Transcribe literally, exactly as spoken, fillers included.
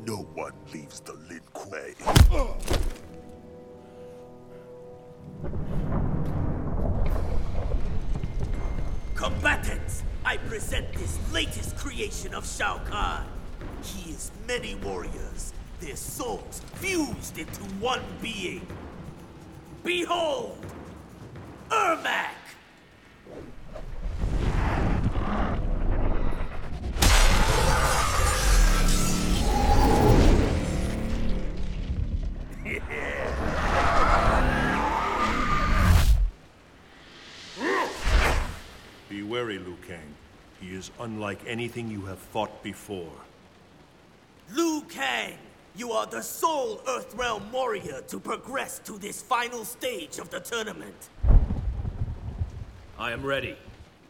No one leaves the Lin Kuei. Combatants, I present this latest creation of Shao Kahn. He is many warriors, their souls fused into one being. Behold, Ermac! Be wary, Liu Kang. He is unlike anything you have fought before. Liu Kang, you are the sole Earthrealm warrior to progress to this final stage of the tournament. I am ready.